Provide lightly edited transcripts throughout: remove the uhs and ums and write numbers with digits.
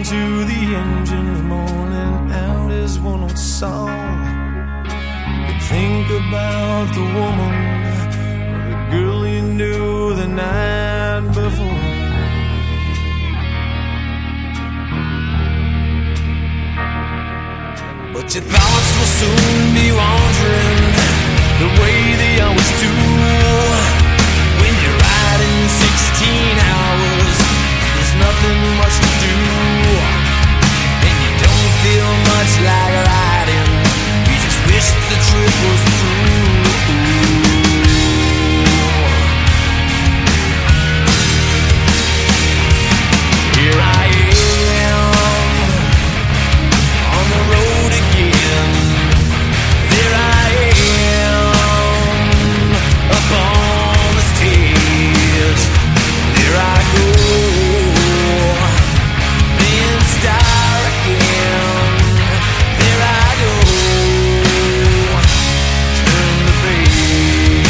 to the engine, mourning out his one old song. You can think about the woman or the girl you knew the night before. But your thoughts will soon be wandering the way they always do. When you're riding 16 hours, there's nothing much to do, and you don't feel much like riding. You just wish the trip was through. Here I am on the road again. There I am up on the stage. There I go, then start again. There I go, turn the page.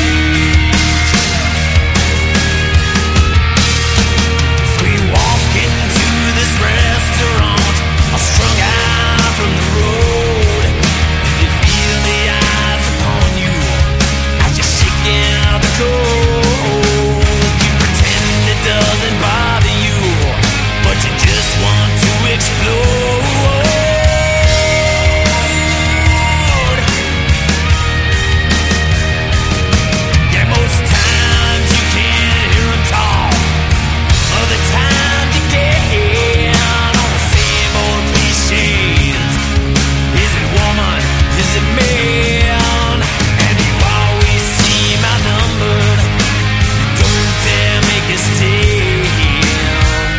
So we walk into this restaurant, all strung out from the road. You feel the eyes upon you as you're shaking out the cold. You pretend it doesn't bother you, but you just want to explode. Yeah, most times you can't hear them talk. Other times you can, on the same old cliches. Is it woman? Is it man? And you always seem outnumbered. You don't dare make a stand.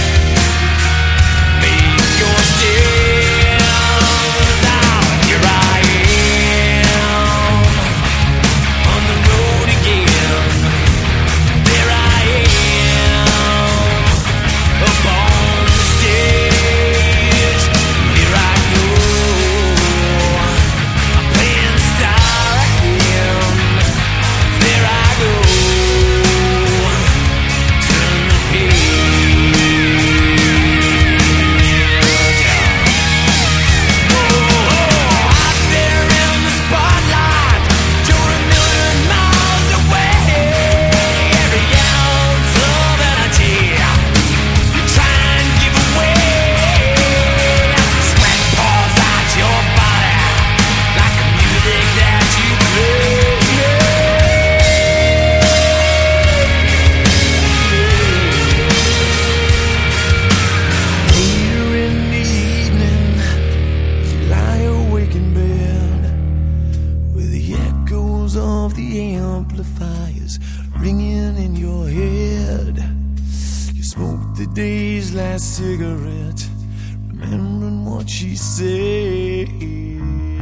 Make your stand. Now here I am on the road again. There I am up on the stage. Here I go, I'm playing star again. There I go, turn the page. Out there in the spotlight, you're a million miles away. Every ounce of energy you try and give away. Sweat pours out your body like the music that you play. Later in the evening, you lie awake in bed with the echoes of the amplifiers ringing in your head. You smoke the day's last cigarette, remembering what she said.